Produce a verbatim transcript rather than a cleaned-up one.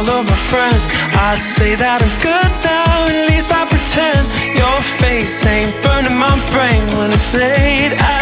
all of my friends. I'd say that I'm good now, at least I pretend. Your face ain't burning my brain when it fade out.